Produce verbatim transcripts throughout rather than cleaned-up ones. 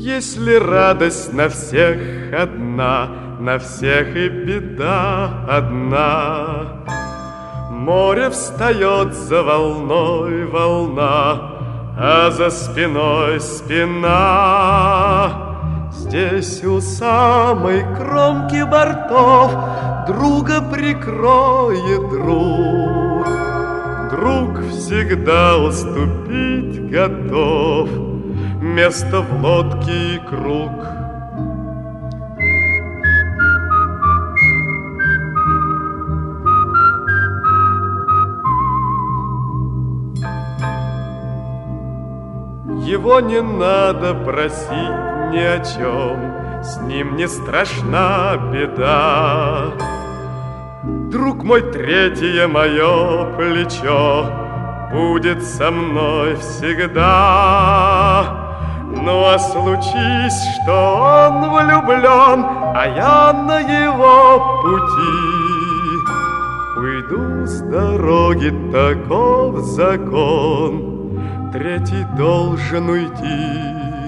Если радость на всех одна, на всех и беда одна. Море встает за волной волна, а за спиной спина. Здесь у самой кромки бортов друга прикроет друг. Друг всегда уступить готов место в лодке и круг. Его не надо просить ни о чем, с ним не страшна беда. Друг мой, третье мое плечо будет со мной всегда. Ну а случись, что он влюблен, а я на его пути, уйду с дороги, таков закон. Третий должен уйти.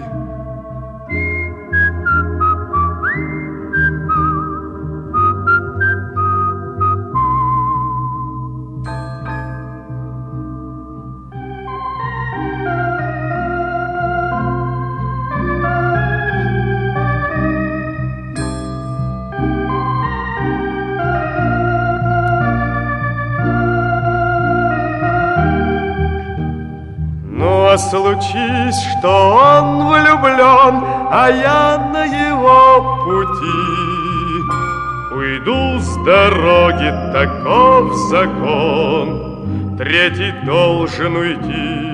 Случись, что он влюблен, а я на его пути, уйду с дороги, таков закон. Третий должен уйти.